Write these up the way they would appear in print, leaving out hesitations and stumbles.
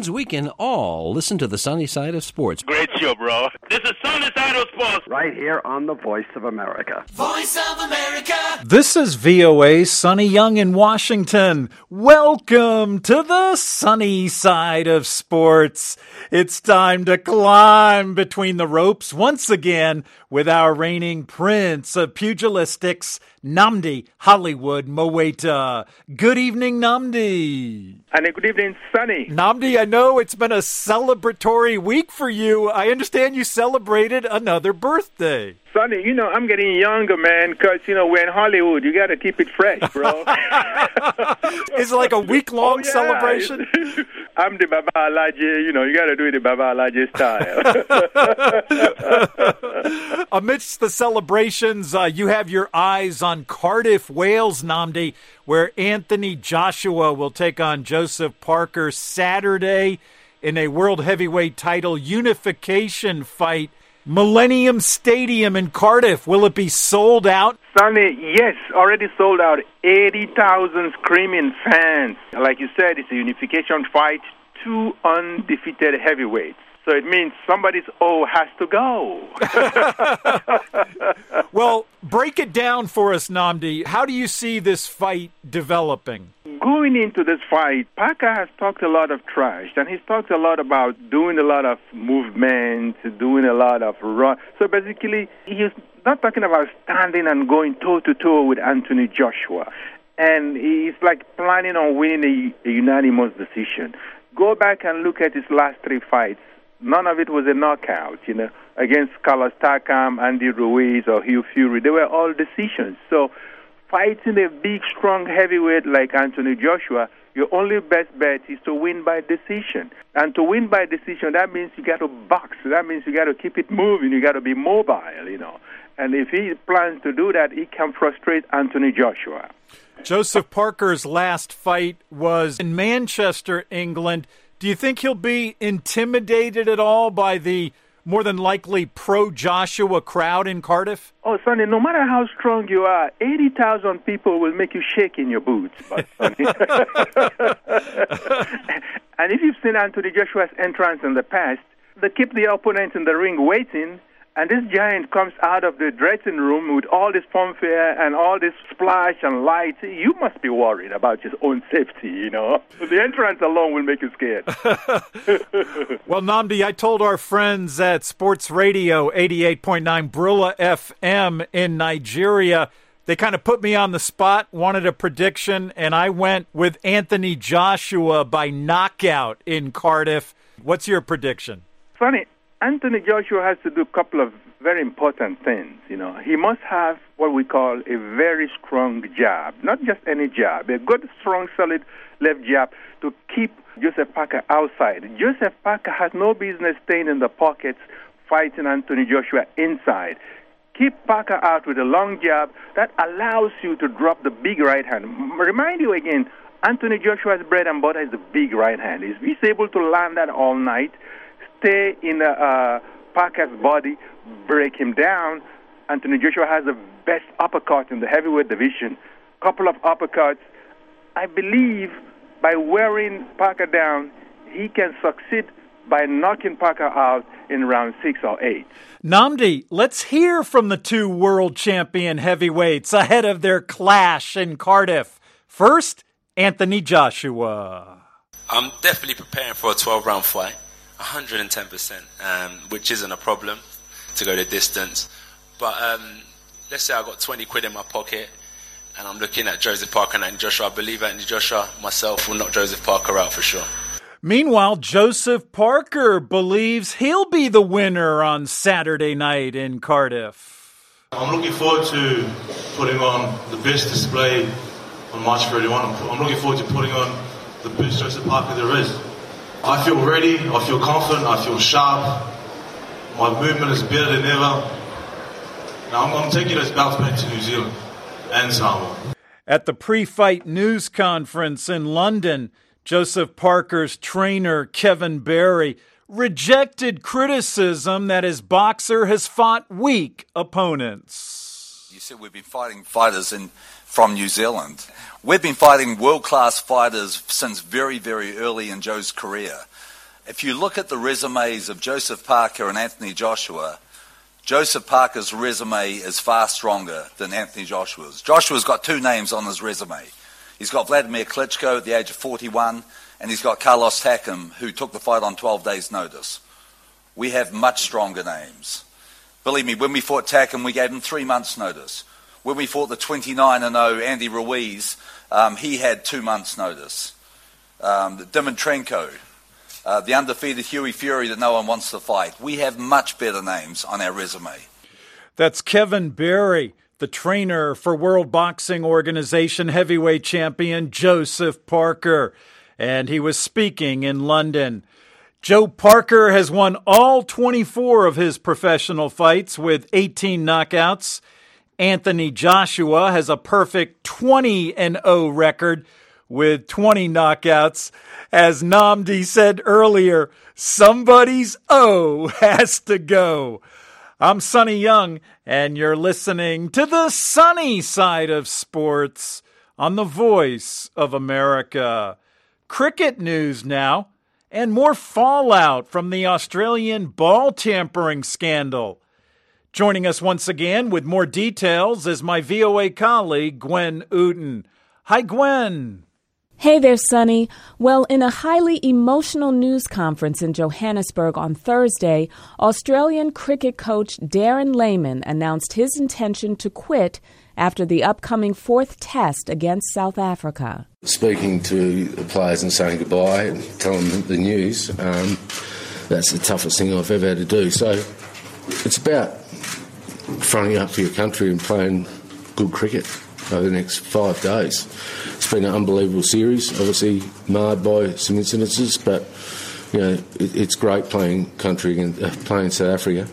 means we can all listen to the sunny side of sports. Great show, bro. This is Sunny Side of Sports. Right here on the Voice of America. Voice of America. This is VOA Sonny Young in Washington. Welcome to the sunny side of sports. It's time to climb between the ropes once again with our reigning prince of pugilistics, Nnamdi Hollywood Mowaita. Good evening, Nnamdi. And good evening, Sonny. Nnamdi, I know it's been a celebratory week for you. I understand you celebrated another birthday. Sonny, I'm getting younger, man, because, we're in Hollywood. You got to keep it fresh, bro. Is it like a week-long celebration? I'm the Baba Alaje, you got to do it the Baba Alaje style. Amidst the celebrations, you have your eyes on Cardiff, Wales, Nnamdi, where Anthony Joshua will take on Joseph Parker Saturday in a World Heavyweight title unification fight. Millennium Stadium in Cardiff, will it be sold out? Sonny, yes, already sold out. 80,000 screaming fans. Like you said, it's a unification fight, 2 undefeated heavyweights. So it means somebody's has to go. Well, break it down for us, Nnamdi. How do you see this fight developing? Going into this fight, Parker has talked a lot of trash, and he's talked a lot about doing a lot of movement, doing a lot of run. So basically, he's not talking about standing and going toe-to-toe with Anthony Joshua. And he's like planning on winning a unanimous decision. Go back and look at his last 3 fights. None of it was a knockout, against Carlos Takam, Andy Ruiz, or Hugh Fury. They were all decisions. So fighting a big, strong heavyweight like Anthony Joshua, your only best bet is to win by decision. And to win by decision, that means you got to box. That means you got to keep it moving. You got to be mobile, And if he plans to do that, he can frustrate Anthony Joshua. Joseph Parker's last fight was in Manchester, England. Do you think he'll be intimidated at all by the more than likely pro-Joshua crowd in Cardiff? Oh, Sonny, no matter how strong you are, 80,000 people will make you shake in your boots. But, Sonny. And if you've seen Anthony Joshua's entrance in the past, they keep the opponent in the ring waiting, and this giant comes out of the dressing room with all this fanfare and all this splash and lights. You must be worried about your own safety, The entrance alone will make you scared. Well, Nnamdi, I told our friends at Sports Radio 88.9 Brilla FM in Nigeria, they kind of put me on the spot, wanted a prediction, and I went with Anthony Joshua by knockout in Cardiff. What's your prediction? Funny. Anthony Joshua has to do a couple of very important things, He must have what we call a very strong jab, not just any jab, a good, strong, solid left jab to keep Joseph Parker outside. Joseph Parker has no business staying in the pockets fighting Anthony Joshua inside. Keep Parker out with a long jab that allows you to drop the big right hand. Remind you again, Anthony Joshua's bread and butter is the big right hand. If he's able to land that all night, stay in Parker's body, break him down, Anthony Joshua has the best uppercut in the heavyweight division. Couple of uppercuts. I believe by wearing Parker down, he can succeed by knocking Parker out in round 6 or 8. Nnamdi, let's hear from the 2 world champion heavyweights ahead of their clash in Cardiff. First, Anthony Joshua. I'm definitely preparing for a 12-round fight. 110%, which isn't a problem to go the distance. But let's say I got 20 quid in my pocket and I'm looking at Joseph Parker and Anthony Joshua. I believe Anthony Joshua, myself, will knock Joseph Parker out for sure. Meanwhile, Joseph Parker believes he'll be the winner on Saturday night in Cardiff. I'm looking forward to putting on the best display on March 31. I'm looking forward to putting on the best Joseph Parker there is. I feel ready, I feel confident, I feel sharp. My movement is better than ever. Now I'm taking those belts back to New Zealand and Samoa. At the pre-fight news conference in London, Joseph Parker's trainer, Kevin Barry, rejected criticism that his boxer has fought weak opponents. You said we've been fighting fighters from New Zealand. We've been fighting world-class fighters since very, very early in Joe's career. If you look at the resumes of Joseph Parker and Anthony Joshua, Joseph Parker's resume is far stronger than Anthony Joshua's. Joshua's got 2 names on his resume. He's got Vladimir Klitschko at the age of 41, and he's got Carlos Takam, who took the fight on 12 days' notice. We have much stronger names. Believe me, when we fought Takam, we gave him 3 months' notice. When we fought the 29-0 Andy Ruiz, he had 2 months' notice. Dimitrenko, the undefeated Hughie Fury that no one wants to fight. We have much better names on our resume. That's Kevin Barry, the trainer for World Boxing Organization heavyweight champion Joseph Parker. And he was speaking in London. Joe Parker has won all 24 of his professional fights with 18 knockouts. Anthony Joshua has a perfect 20-0 record with 20 knockouts. As Nnamdi said earlier, somebody's O has to go. I'm Sonny Young, and you're listening to the sunny side of sports on the Voice of America. Cricket news now, and more fallout from the Australian ball tampering scandal. Joining us once again with more details is my VOA colleague, Gwen Uten. Hi, Gwen. Hey there, Sonny. Well, in a highly emotional news conference in Johannesburg on Thursday, Australian cricket coach Darren Lehmann announced his intention to quit after the upcoming 4th test against South Africa. Speaking to the players and saying goodbye and telling them the news, that's the toughest thing I've ever had to do. So it's about fronting up for your country and playing good cricket over the next 5 days. It's been an unbelievable series, obviously marred by some incidences, but you know it's great playing playing South Africa,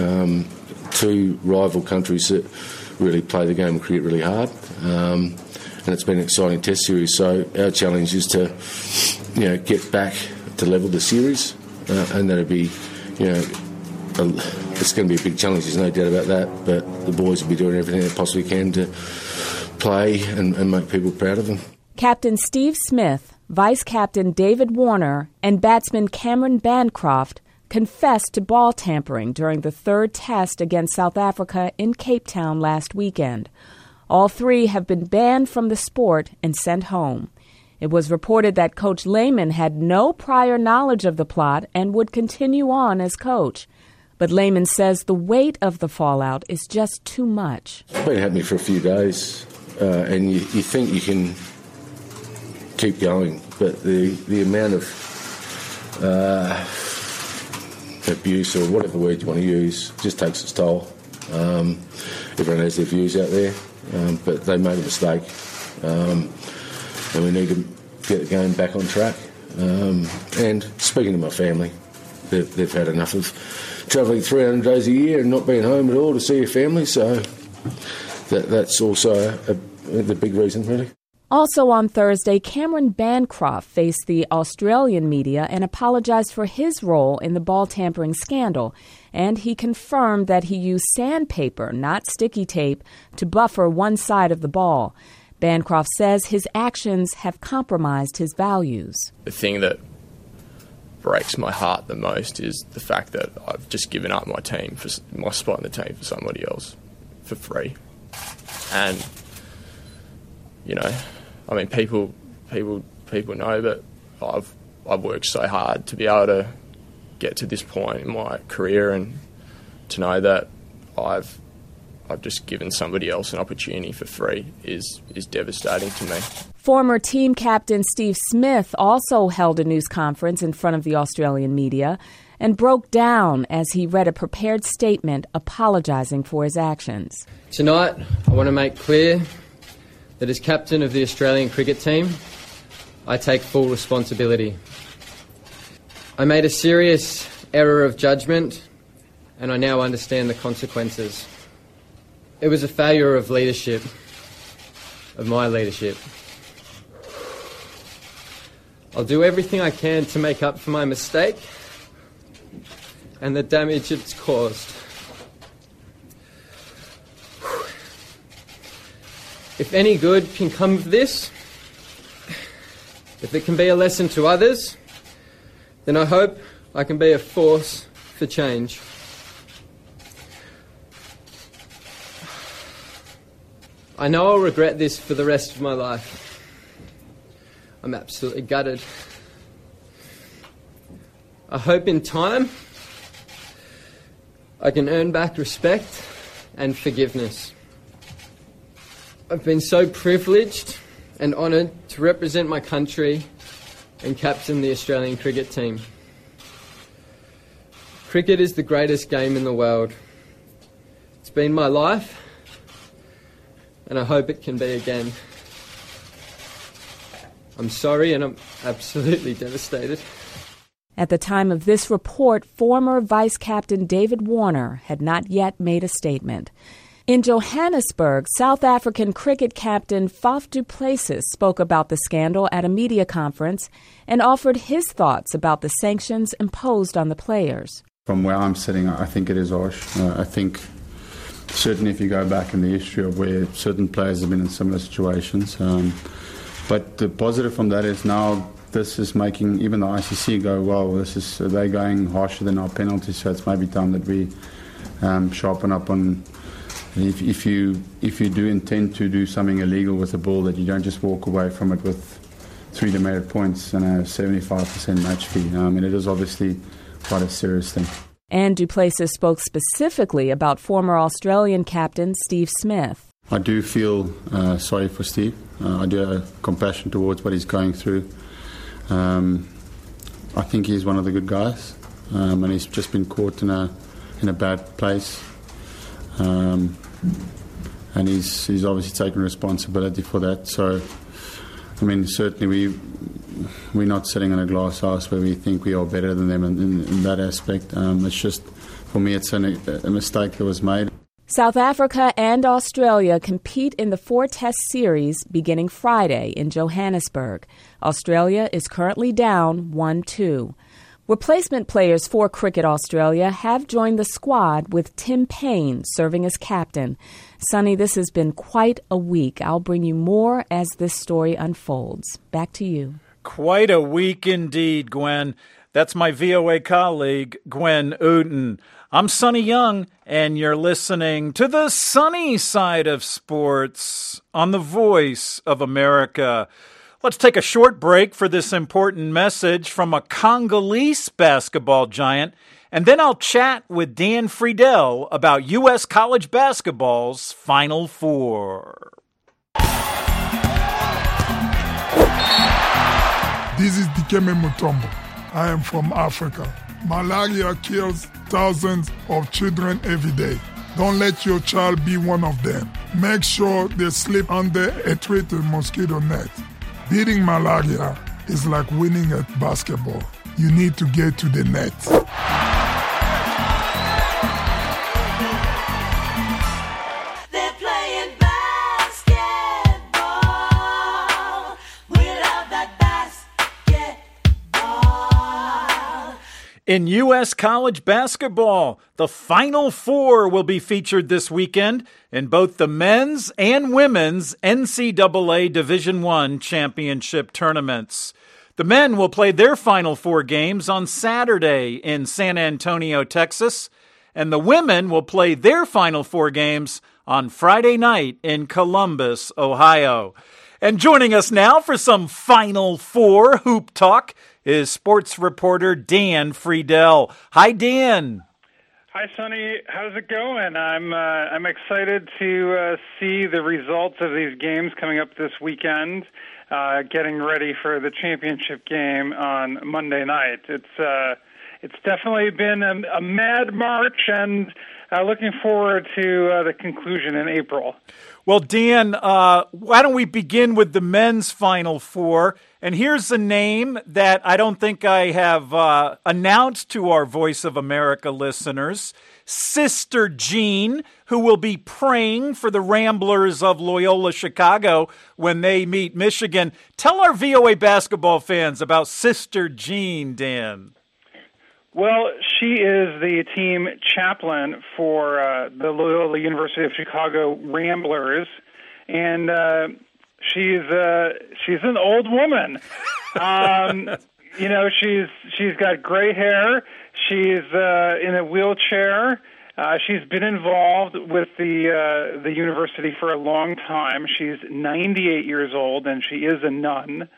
2 rival countries that really play the game of cricket really hard, and it's been an exciting test series. So our challenge is to get back to level the series, and that'll be it's going to be a big challenge, there's no doubt about that, but the boys will be doing everything they possibly can to play and make people proud of them. Captain Steve Smith, Vice Captain David Warner, and batsman Cameron Bancroft confessed to ball tampering during the 3rd test against South Africa in Cape Town last weekend. All 3 have been banned from the sport and sent home. It was reported that Coach Lehmann had no prior knowledge of the plot and would continue on as coach. But Lehmann says the weight of the fallout is just too much. It's been happening for a few days, and you think you can keep going, but the amount of abuse, or whatever word you want to use, just takes its toll. Everyone has their views out there, but they made a mistake, and we need to get the game back on track. And speaking to my family, they've had enough of travelling 300 days a year and not being home at all to see your family, so that's also the big reason, really. Also on Thursday, Cameron Bancroft faced the Australian media and apologized for his role in the ball tampering scandal, and he confirmed that he used sandpaper, not sticky tape, to buffer one side of the ball. Bancroft says his actions have compromised his values. The thing that breaks my heart the most is the fact that I've just given up my spot in the team for somebody else for free. And I mean, people know that I've worked so hard to be able to get to this point in my career, and to know that I've just given somebody else an opportunity for free is devastating to me. Former team captain Steve Smith also held a news conference in front of the Australian media and broke down as he read a prepared statement apologising for his actions. Tonight, I want to make clear that as captain of the Australian cricket team, I take full responsibility. I made a serious error of judgment, and I now understand the consequences. It was a failure of leadership, of my leadership. I'll do everything I can to make up for my mistake and the damage it's caused. If any good can come of this, if it can be a lesson to others, then I hope I can be a force for change. I know I'll regret this for the rest of my life. I'm absolutely gutted. I hope in time I can earn back respect and forgiveness. I've been so privileged and honoured to represent my country and captain the Australian cricket team. Cricket is the greatest game in the world. It's been my life, and I hope it can be again. I'm sorry, and I'm absolutely devastated. At the time of this report, former Vice Captain David Warner had not yet made a statement. In Johannesburg, South African cricket captain Faf du Plessis spoke about the scandal at a media conference and offered his thoughts about the sanctions imposed on the players. From where I'm sitting, I think it is harsh. I think certainly if you go back in the history of where certain players have been in similar situations. But the positive from that is now this is making even the ICC go, well, they're going harsher than our penalties, so it's maybe time that we sharpen up on if you do intend to do something illegal with the ball, that you don't just walk away from it with 3 demerit points and a 75% match fee. And it is obviously quite a serious thing. And du Plessis spoke specifically about former Australian captain Steve Smith. I do feel sorry for Steve. I do have compassion towards what he's going through. I think he's one of the good guys, and he's just been caught in a bad place. And he's obviously taken responsibility for that. So, I mean, certainly we're not sitting in a glass house where we think we are better than them in that aspect. It's just, for me, it's a mistake that was made. South Africa and Australia compete in the 4-test series beginning Friday in Johannesburg. Australia is currently down 1-2. Replacement players for Cricket Australia have joined the squad, with Tim Paine serving as captain. Sonny, this has been quite a week. I'll bring you more as this story unfolds. Back to you. Quite a week indeed, Gwen. That's my VOA colleague, Gwen Uten. I'm Sonny Young, and you're listening to the sunny side of sports on the Voice of America. Let's take a short break for this important message from a Congolese basketball giant, and then I'll chat with Dan Friedel about U.S. college basketball's Final Four. This is Dikeme Mutombo. I am from Africa. Malaria kills thousands of children every day. Don't let your child be one of them. Make sure they sleep under a treated mosquito net. Beating malaria is like winning at basketball. You need to get to the net. They're playing basketball. We love that basketball. In U.S. college basketball, the Final Four will be featured this weekend in both the men's and women's NCAA Division I championship tournaments. The men will play their Final Four games on Saturday in San Antonio, Texas, and the women will play their Final Four games on Friday night in Columbus, Ohio. And joining us now for some Final Four hoop talk is sports reporter Dan Friedel. Hi, Dan. Hi, Sonny. How's it going? I'm excited to see the results of these games coming up this weekend. Getting ready for the championship game on Monday night. It's definitely been a mad march, and looking forward to the conclusion in April. Well, Dan, why don't we begin with the men's Final Four? And here's a name that I don't think I have announced to our Voice of America listeners. Sister Jean, who will be praying for the Ramblers of Loyola Chicago when they meet Michigan. Tell our VOA basketball fans about Sister Jean, Dan. Well, she is the team chaplain for the Loyola University of Chicago Ramblers, and she's an old woman. You know, she's got gray hair. She's in a wheelchair. She's been involved with the university for a long time. She's 98 years old, and she is a nun.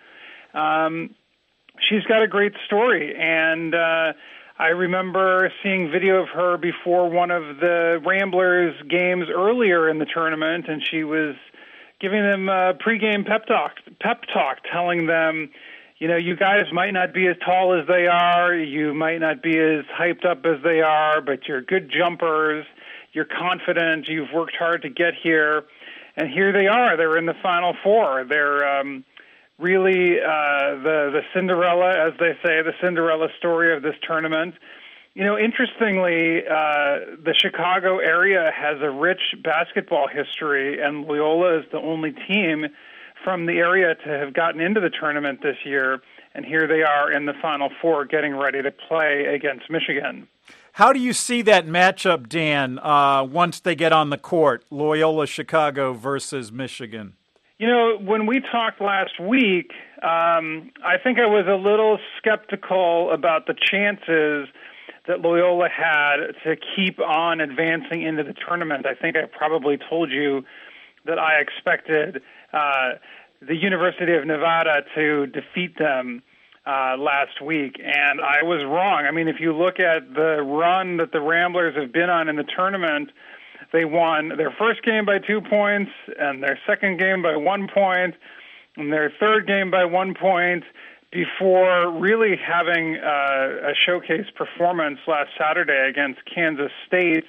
She's got a great story, and I remember seeing video of her before one of the Ramblers games earlier in the tournament, and she was giving them a pregame pep talk, telling them, you know, you guys might not be as tall as they are, you might not be as hyped up as they are, but you're good jumpers, you're confident, you've worked hard to get here, and here they are. They're in the Final Four. They're really the Cinderella, as they say, the Cinderella story of this tournament. You know, interestingly, the Chicago area has a rich basketball history, and Loyola is the only team from the area to have gotten into the tournament this year, and here they are in the Final Four getting ready to play against Michigan. How do you see that matchup, Dan, once they get on the court, Loyola Chicago versus Michigan? You know, when we talked last week, I think I was a little skeptical about the chances that Loyola had to keep on advancing into the tournament. I think I probably told you that I expected the University of Nevada to defeat them last week, and I was wrong. I mean, if you look at the run that the Ramblers have been on in the tournament, they won their first game by 2 points, and their second game by 1 point, and their third game by 1 point, before really having a showcase performance last Saturday against Kansas State,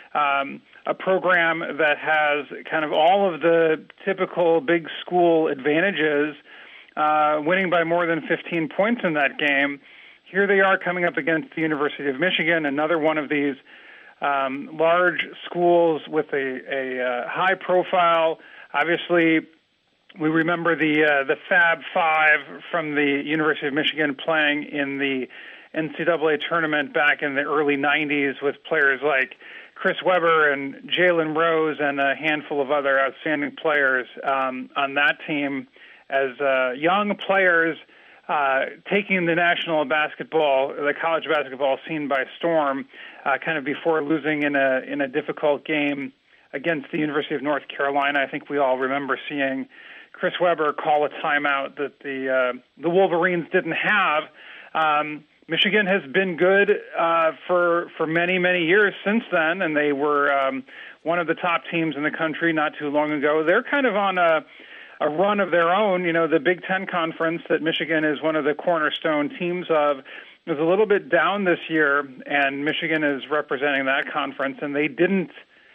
a program that has kind of all of the typical big school advantages, winning by more than 15 points in that game. Here they are coming up against the University of Michigan, another one of these large schools with a high profile. Obviously, we remember the Fab Five from the University of Michigan playing in the NCAA tournament back in the early 90s with players like Chris Webber and Jalen Rose and a handful of other outstanding players on that team as young players taking the national basketball, the college basketball scene by storm, kind of before losing in a difficult game against the University of North Carolina. I think we all remember seeing Chris Webber call a timeout that the Wolverines didn't have. Michigan has been good for many, many years since then, and they were one of the top teams in the country not too long ago. They're kind of on a run of their own. You know, the Big Ten Conference that Michigan is one of the cornerstone teams of is a little bit down this year, and Michigan is representing that conference, and they didn't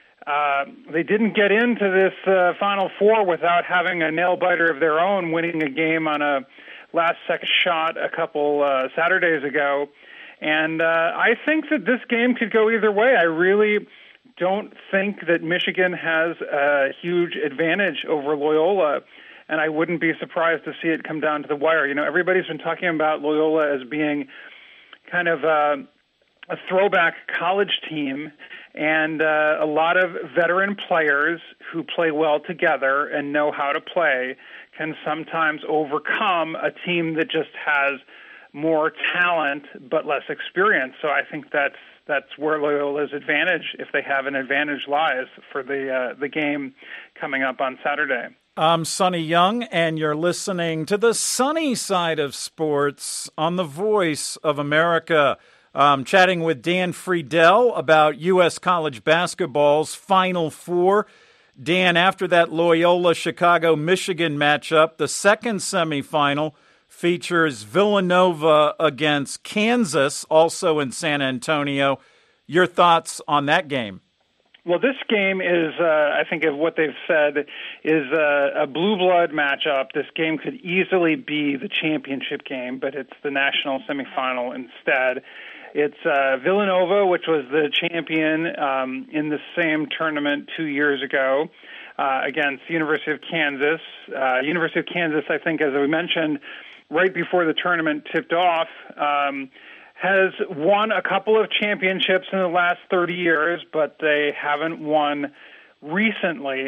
get into this Final Four without having a nail-biter of their own, winning a game on a last-second shot a couple Saturdays ago. And I think that this game could go either way. I really don't think that Michigan has a huge advantage over Loyola, and I wouldn't be surprised to see it come down to the wire. You know, everybody's been talking about Loyola as being kind of a throwback college team, and a lot of veteran players who play well together and know how to play can sometimes overcome a team that just has more talent but less experience. So I think that's where Loyola's advantage, if they have an advantage, lies for the game coming up on Saturday. I'm Sonny Young, and you're listening to the sunny side of sports on the Voice of America. Chatting with Dan Friedel about U.S. college basketball's Final Four. Dan, after that Loyola Chicago-Michigan matchup, the second semifinal features Villanova against Kansas, also in San Antonio. Your thoughts on that game? Well, this game is, I think of what they've said, is a blue blood matchup. This game could easily be the championship game, but it's the national semifinal instead. It's Villanova, which was the champion in the same tournament 2 years ago against the University of Kansas. University of Kansas, I think, as we mentioned, right before the tournament tipped off, has won a couple of championships in the last 30 years, but they haven't won recently.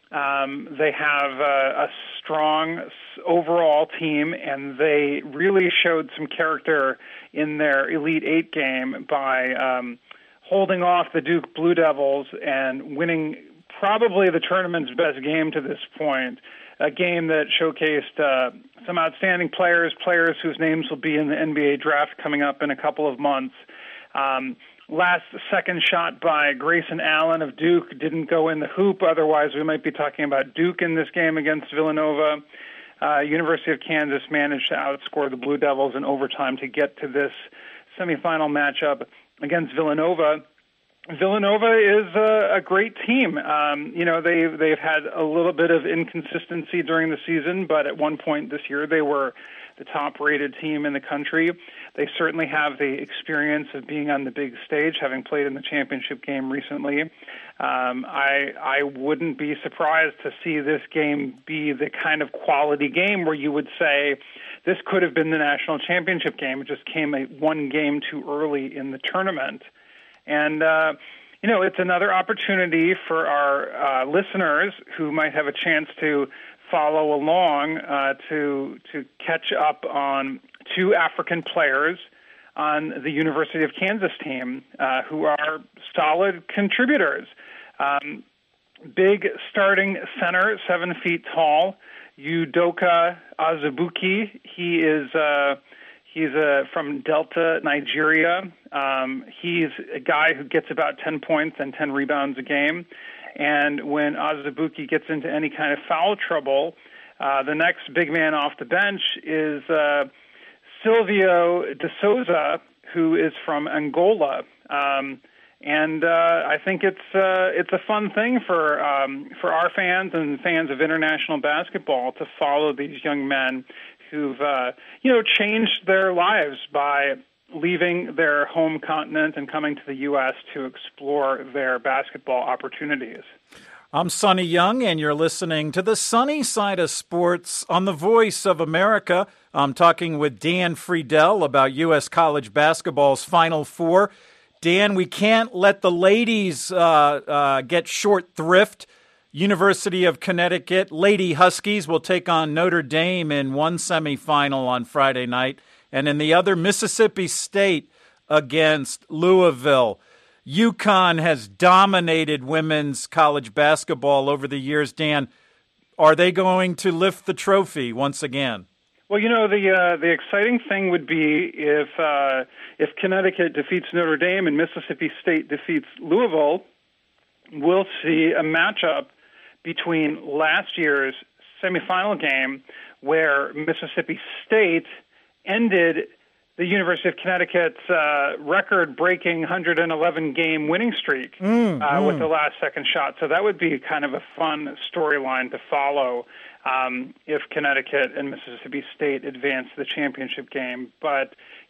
They have a strong overall team, and they really showed some character in their Elite Eight game by holding off the Duke Blue Devils and winning probably the tournament's best game to this point, a game that showcased some outstanding players whose names will be in the NBA draft coming up in a couple of months. Last second shot by Grayson Allen of Duke didn't go in the hoop. Otherwise, we might be talking about Duke in this game against Villanova. University of Kansas managed to outscore the Blue Devils in overtime to get to this semifinal matchup against Villanova. Villanova is a great team. They've had a little bit of inconsistency during the season, but at one point this year they were the top-rated team in the country. They certainly have the experience of being on the big stage, having played in the championship game recently. I wouldn't be surprised to see this game be the kind of quality game where you would say this could have been the national championship game. It just came one game too early in the tournament. And, it's another opportunity for our listeners who might have a chance to follow along to catch up on two African players on the University of Kansas team who are solid contributors. Big starting center, 7 feet tall, Udoka Azubuike. He's from Delta, Nigeria. He's a guy who gets about 10 points and 10 rebounds a game. And when Azubuike gets into any kind of foul trouble, the next big man off the bench is Silvio de Souza, who is from Angola. I think it's a fun thing for our fans and fans of international basketball to follow these young men who've changed their lives by leaving their home continent and coming to the U.S. to explore their basketball opportunities. I'm Sonny Young, and you're listening to the Sunny Side of Sports on the Voice of America. I'm talking with Dan Friedel about U.S. college basketball's Final Four. Dan, we can't let the ladies get short thrift. University of Connecticut Lady Huskies will take on Notre Dame in one semifinal on Friday night, and in the other, Mississippi State against Louisville. UConn has dominated women's college basketball over the years. Dan, are they going to lift the trophy once again? Well, the exciting thing would be if Connecticut defeats Notre Dame and Mississippi State defeats Louisville, we'll see a matchup between last year's semifinal game where Mississippi State ended the University of Connecticut's record-breaking 111-game winning streak with the last second shot. So that would be kind of a fun storyline to follow if Connecticut and Mississippi State advance the championship game. But,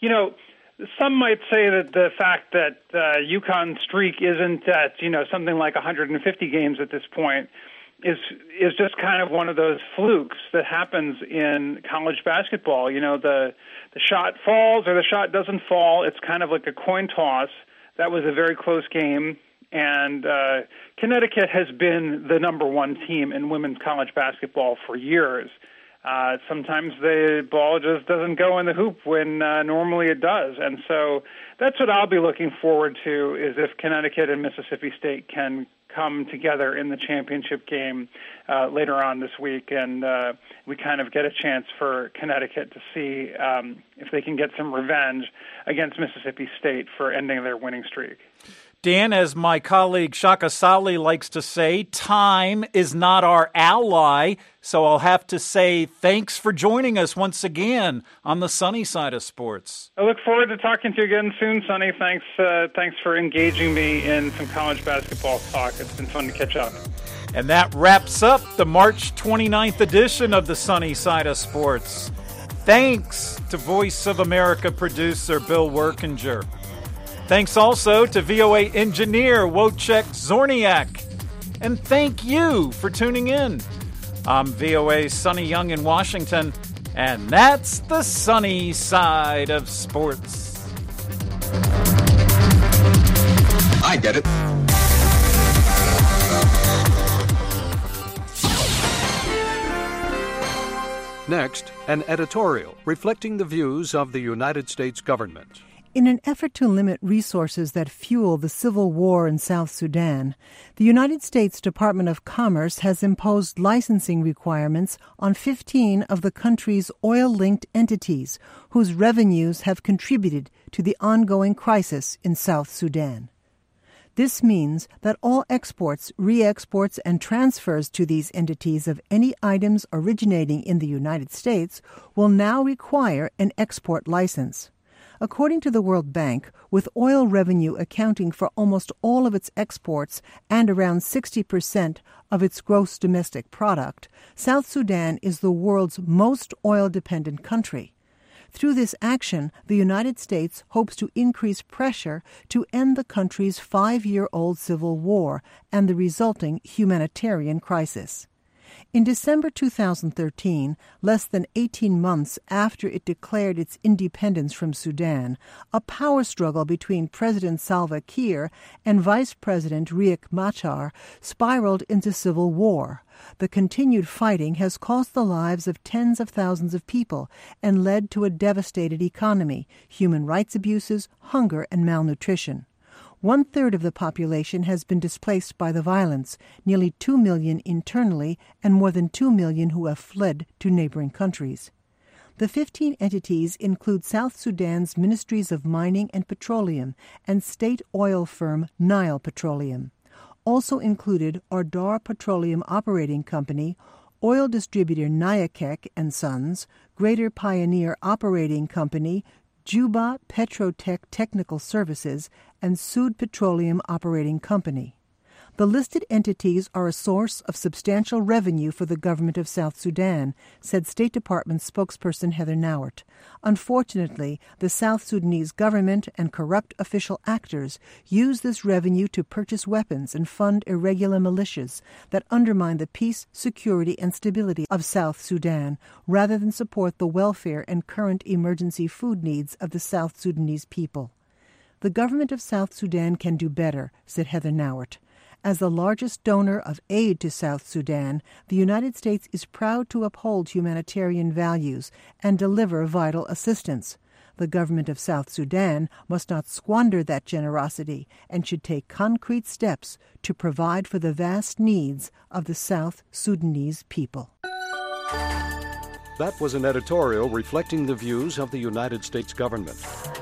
some might say that the fact that UConn's streak isn't at, something like 150 games at this point is just kind of one of those flukes that happens in college basketball. The shot falls or the shot doesn't fall. It's kind of like a coin toss. That was a very close game, and Connecticut has been the number one team in women's college basketball for years. Sometimes the ball just doesn't go in the hoop when normally it does. And so that's what I'll be looking forward to, is if Connecticut and Mississippi State can come together in the championship game later on this week. And we kind of get a chance for Connecticut to see if they can get some revenge against Mississippi State for ending their winning streak. Dan, as my colleague Shaka Sali likes to say, time is not our ally, so I'll have to say thanks for joining us once again on the Sunny Side of Sports. I look forward to talking to you again soon, Sonny. Thanks for engaging me in some college basketball talk. It's been fun to catch up. And that wraps up the March 29th edition of the Sunny Side of Sports. Thanks to Voice of America producer Bill Werkinger. Thanks also to VOA engineer Wojciech Zorniak. And thank you for tuning in. I'm VOA's Sonny Young in Washington, and that's the Sunny Side of Sports. I get it. Next, an editorial reflecting the views of the United States government. In an effort to limit resources that fuel the civil war in South Sudan, the United States Department of Commerce has imposed licensing requirements on 15 of the country's oil-linked entities whose revenues have contributed to the ongoing crisis in South Sudan. This means that all exports, re-exports, and transfers to these entities of any items originating in the United States will now require an export license. According to the World Bank, with oil revenue accounting for almost all of its exports and around 60% of its gross domestic product, South Sudan is the world's most oil-dependent country. Through this action, the United States hopes to increase pressure to end the country's 5-year-old civil war and the resulting humanitarian crisis. In December 2013, less than 18 months after it declared its independence from Sudan, a power struggle between President Salva Kiir and Vice President Riek Machar spiraled into civil war. The continued fighting has cost the lives of tens of thousands of people and led to a devastated economy, human rights abuses, hunger, and malnutrition. 1/3 of the population has been displaced by the violence, nearly 2 million internally, and more than 2 million who have fled to neighboring countries. The 15 entities include South Sudan's Ministries of Mining and Petroleum and state oil firm Nile Petroleum. Also included are Dar Petroleum Operating Company, oil distributor Nayakek and Sons, Greater Pioneer Operating Company, Juba Petrotech Technical Services, and Sud Petroleum Operating Company. The listed entities are a source of substantial revenue for the government of South Sudan, said State Department spokesperson Heather Nauert. Unfortunately, the South Sudanese government and corrupt official actors use this revenue to purchase weapons and fund irregular militias that undermine the peace, security, and stability of South Sudan, rather than support the welfare and current emergency food needs of the South Sudanese people. The government of South Sudan can do better, said Heather Nauert. As the largest donor of aid to South Sudan, the United States is proud to uphold humanitarian values and deliver vital assistance. The government of South Sudan must not squander that generosity and should take concrete steps to provide for the vast needs of the South Sudanese people. That was an editorial reflecting the views of the United States government.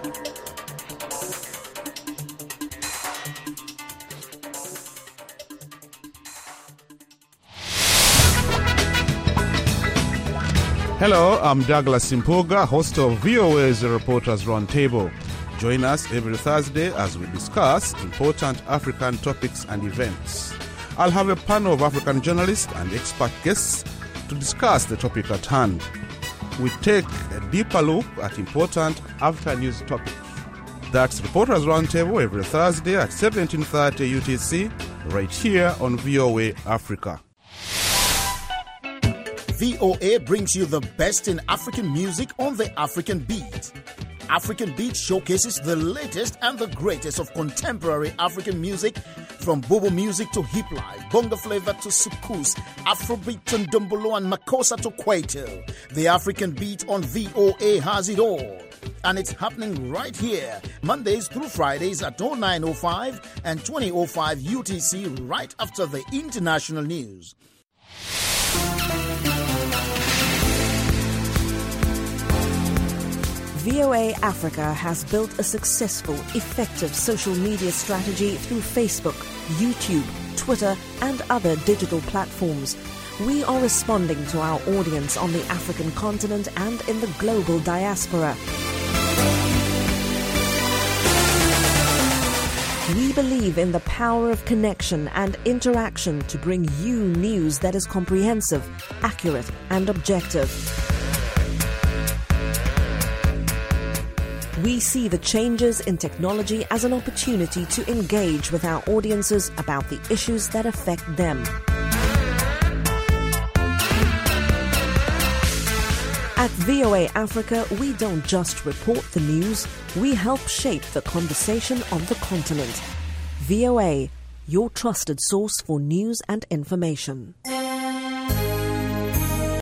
Hello, I'm Douglas Simpoga, host of VOA's Reporters Roundtable. Join us every Thursday as we discuss important African topics and events. I'll have a panel of African journalists and expert guests to discuss the topic at hand. We take a deeper look at important African news topics. That's Reporters Roundtable every Thursday at 17:30 UTC, right here on VOA Africa. VOA brings you the best in African music on the African Beat. African Beat showcases the latest and the greatest of contemporary African music, from bobo music to hip life, bongo flavor to soukous, Afrobeat to ndombolo and makossa to kwaito. The African Beat on VOA has it all. And it's happening right here, Mondays through Fridays at 09:05 and 20:05 UTC, right after the international news. VOA Africa has built a successful, effective social media strategy through Facebook, YouTube, Twitter, and other digital platforms. We are responding to our audience on the African continent and in the global diaspora. We believe in the power of connection and interaction to bring you news that is comprehensive, accurate, and objective. We see the changes in technology as an opportunity to engage with our audiences about the issues that affect them. At VOA Africa, we don't just report the news, we help shape the conversation on the continent. VOA, your trusted source for news and information.